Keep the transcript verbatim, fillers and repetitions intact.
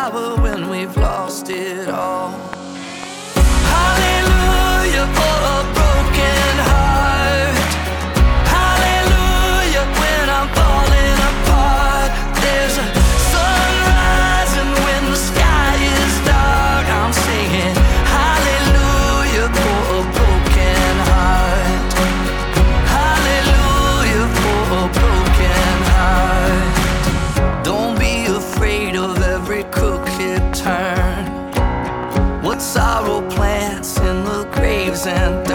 hour when we've lost it all. Hallelujah for a broken heart. Hallelujah when I'm falling apart. There's a sunrise and when the sky is dark, I'm singing hallelujah for a broken heart. Hallelujah for a broken heart. Don't be afraid of every crooked turn. What sorrow plants in the graves and